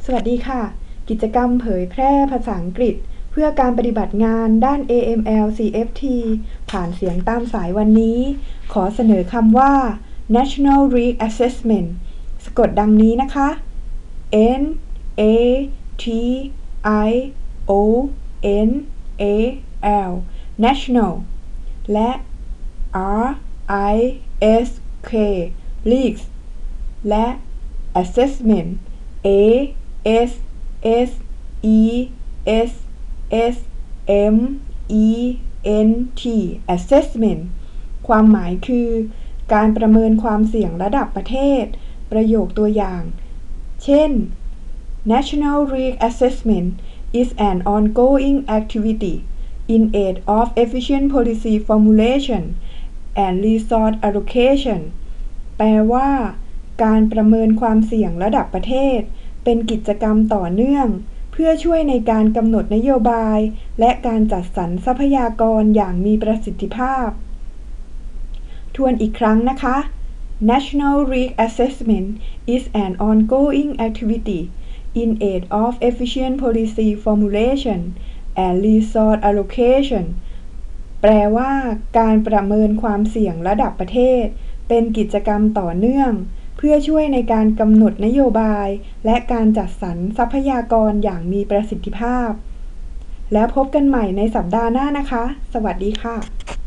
สวัสดีค่ะกิจกรรมเผยแพร่ภาษาอังกฤษเพื่อการปฏิบัติงานด้าน AML CFT ผ่านเสียงตามสายวันนี้ขอเสนอคำว่า National Risk Assessment สะกดดังนี้นะคะ N A T I O N A L National และ R I S K Risk และ Assessment A S S E S S M E N T Assessment ความหมายคือการประเมินความเสี่ยงระดับประเทศประโยคตัวอย่างเช่น National Risk Assessment is an ongoing activity in aid of efficient policy formulation and resource allocation แปลว่าการประเมินความเสี่ยงระดับประเทศเป็นกิจกรรมต่อเนื่องเพื่อช่วยในการกำหนดนโยบายและการจัดสรรทรัพยากรอย่างมีประสิทธิภาพทวนอีกครั้งนะคะ National Risk Assessment is an ongoing activity in aid of efficient policy formulation and resource allocation แปลว่าการประเมินความเสี่ยงระดับประเทศเป็นกิจกรรมต่อเนื่องเพื่อช่วยในการกำหนดนโยบายและการจัดสรรทรัพยากรอย่างมีประสิทธิภาพแล้วพบกันใหม่ในสัปดาห์หน้านะคะสวัสดีค่ะ